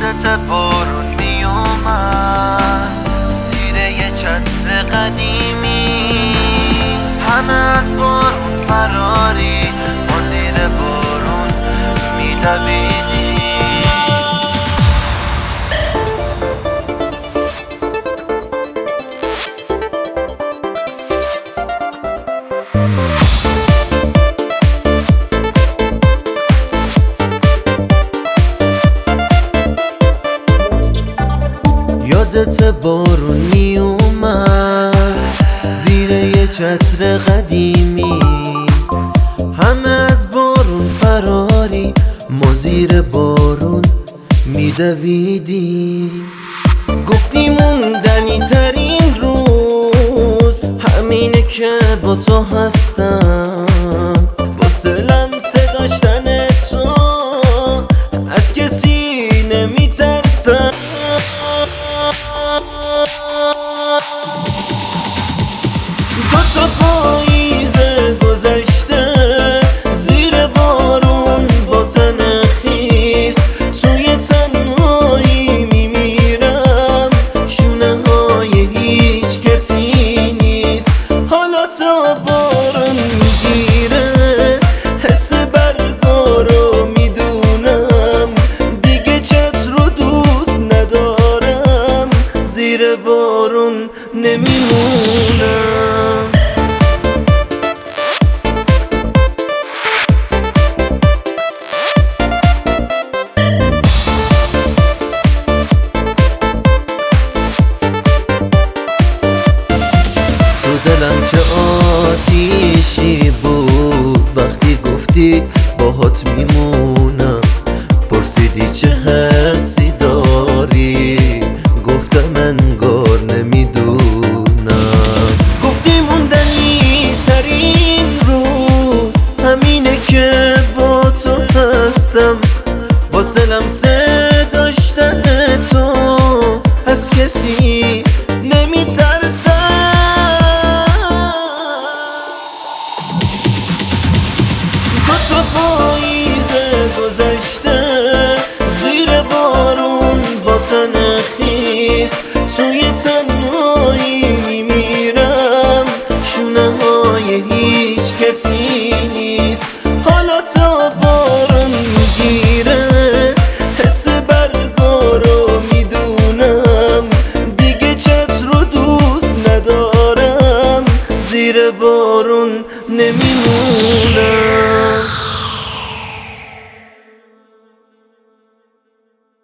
یادت بارون میومد زیر یه چتر قدیمی، همه از بارون فراری، ما زیر بارون میدویدیم. یادت بارون می اومد زیر یه چتر قدیمی، همه از بارون فراری، ما زیر بارون میدویدیم. گفتی موندنی ترین روز همینه که با تو هستم، واسه لمسه داشتن تو از کسی نمیترسم. دو تا پاییز گذشته زیر بارون با تن خیس، توی تنهایی میمیرم، شونه های هیچ کسی نیست. حالا تا بارون میگیره حس برگا رو میدونم، دیگه چتر رو دوست ندارم، زیر بارون نمیمونم. دلم چه آتیشی بود وقتی گفتی باهات میمونم، پرسیدی چه حسی داری، گفتم انگار نمیدونم. گفتی موندنی ترین روز همینه که با تو هستم، واسه لمسه داشتن تو از کسی نمیترسم. دو تا پاییز گذشته زیر بارون با تن خیس، توی تنهایی میمیرم، شونه های هیچ کسی نیست. حالا تا بارون میگیره حس برگا رو میدونم، دیگه چتر رو دوست ندارم، زیر بارون نمیمونم.